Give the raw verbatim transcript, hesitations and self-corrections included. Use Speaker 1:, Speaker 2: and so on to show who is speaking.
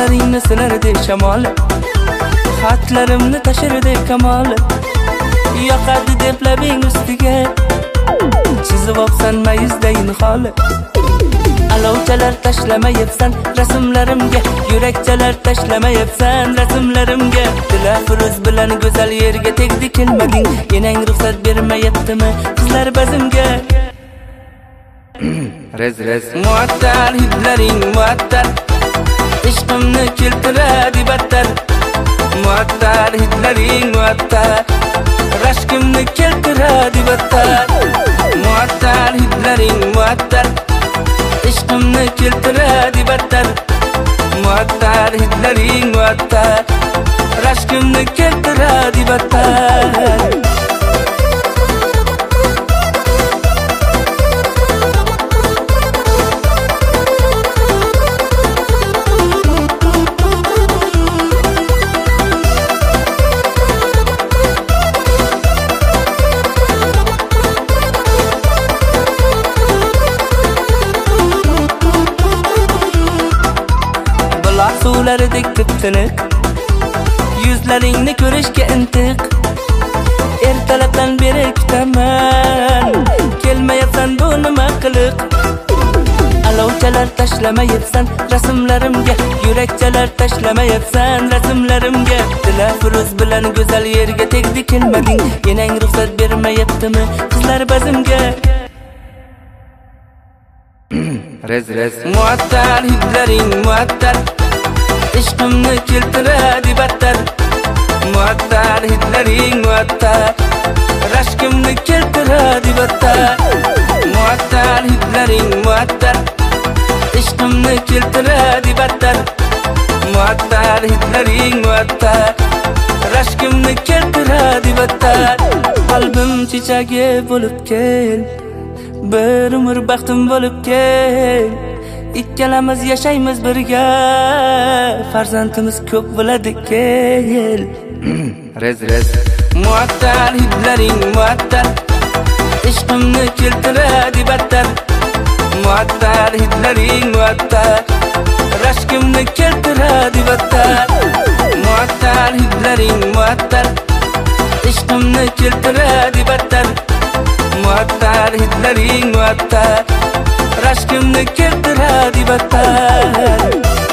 Speaker 1: Ko'zlaringni sinardi shamol, xatlarimni tashirdi kamol. Yoqadi deb labing ustiga chizib opsan mayizdayin hol. Alovchalar tashlamayapsan rasmlarimga, yurakchalar tashlamayapsan rasmlarimga. Dilafruz bilan go'zal yerga tegdi kelmading, enang ruxsat bermayaptimi qizlar bazimga? Rez rez muattar hidlaring muattar, ishqimni keltiradi battar. Muattar hidlaring muattar, rashkimni keltiradi battar. Muattar hidlaring muattar, ishqimni keltiradi battar. Muattar hidlaring muattar, rashkimni keltiradi battar. Suvlaridek tip-tiniq, yuzlaringni ko'rishga intiq. Ertalabdan beri kutaman, kelmayapsan bu nima qiliq? Alovchalar tashlamayapsan rasmlarimga, yurakchalar tashlamayapsan rasmlarimga. Dilafruz bilan go'zal yerga tegdi kelmading, enang ruxsat bermayaptimi qizlar bazimga? Rez rez muattar hidlaring muattar, ishqimni keltiradi battar. Muattar hidlaring muattar, rashkimni keltiradi battar. Muattar hidlaring muattar, ishqimni keltiradi battar. Muattar hidlaring muattar, rashkimni keltiradi battar. Qalbim chechagi bo'lib kel, bir umr baxtim bo'lib kel. Ikkalamiz yashaymiz birga, farzandimiz ko'p bo'ladi kel. Rez rez muattar hidlaring muattar, ishqimni keltiradi battar. Muattar hidlaring muattar, rashkimni keltiradi battar. Muattar hidlaring muattar, ishqimni keltiradi battar. Muattar hidlaring muattar, rashkimni keltiradi battar.